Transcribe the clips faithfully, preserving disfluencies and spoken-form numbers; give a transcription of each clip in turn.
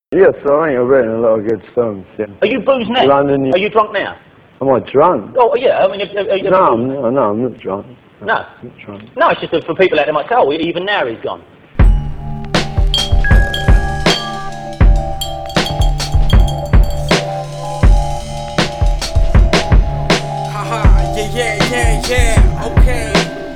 Yes, I think I've written a lot of good songs, yeah. Are you boozed now? London, Are you drunk now? Am I drunk? Oh, yeah, I mean... If, if, if, no, I'm, no, no, I'm not drunk. No? No. I'm not drunk. No, it's just that for people out there might say, oh, even now he's gone. Haha, yeah, yeah, yeah, yeah, okay.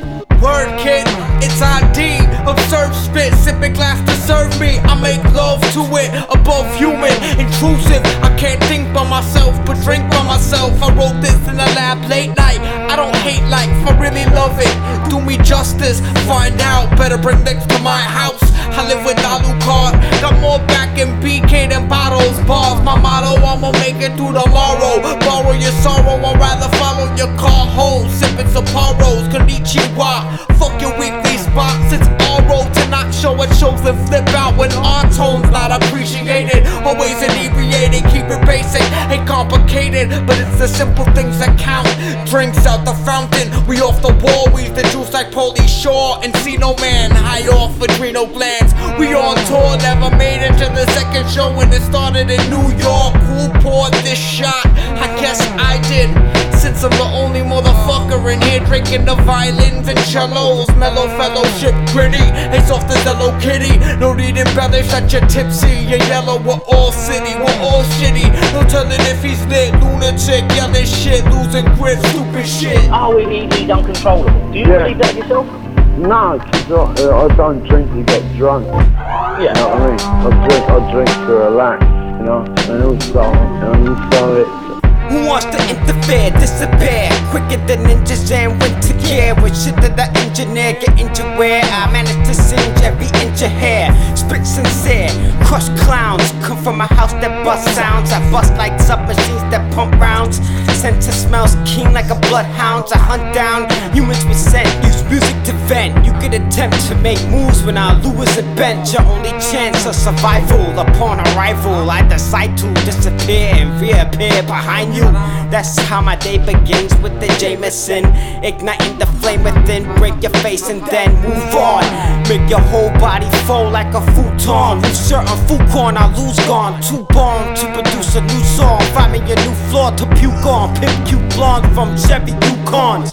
Word kid, it's I D. Observe spit, sipping glass to serve me. I make love to it, above human, intrusive. I can't think by myself, but drink by myself. I wrote this in the lab late night. I don't hate life, I really love it. Do me justice, find out. Better bring next to my house. I live with Alucard. Got more back in B K than bottles, bars. My motto, I'ma make it through tomorrow. Borrow your sorrow, I'd rather follow your car home. Sipping Sapporos, Konnichiwa. Fuck your weekly spots, it's all road to not show it shows and flip out when our tone's not appreciated. Always inebriated, keep it basic, ain't complicated, but it's the simple things that count. Drinks out the fountain, we off the wall, we the juice like Pauly Shore and see no man high off adrenal glands. We on tour, never made it to the second show when it started in New York. Who poured this shot? I guess I did. Since I'm the only motherfucker in here drinking the violins and cellos. Mellow fellowship gritty, ain't soft as Hello Kitty. No need embellish that you're tipsy. You're yellow, we're all city, we're all shitty. No telling if he's lit, lunatic, yelling shit, losing grip, stupid shit. Oh, he, he's uncontrollable. Do you Yeah. believe that yourself? No, cause I, I don't drink to get drunk. Yeah. You know what I mean? I drink, I drink to relax, you know? And also, and also it's... Who wants to interfere, disappear quicker than ninjas and winter gear? With shit that I engineer, get into where I manage to singe every inch of hair. Spit sincere, crush clowns. Come from a house that bust sounds. I bust like submachines that pump rounds. Scent smells keen like a bloodhound. I hunt down humans with scent. Use music to vent. You could attempt to make moves when I lose a bench. Your only chance of survival upon arrival. I decide to disappear and reappear behind you. That's how my day begins with the Jameson. Igniting the flame within, break your face and then move on. Make your whole body fold like a futon. Lose certain food corn, I lose gone. Too born to produce a new song. Find me a new floor to puke on. Pimp cute blonde from Chevy Yukons.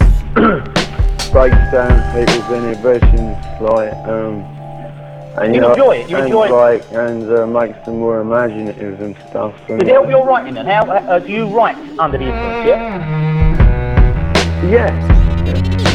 breaks down people's inhibitions, like, um... And, you know, enjoy it, you and enjoy it. Like, and uh, makes them more imaginative and stuff. And Does it help your writing then? How uh, do you write under the influence, yeah? Yeah. yeah.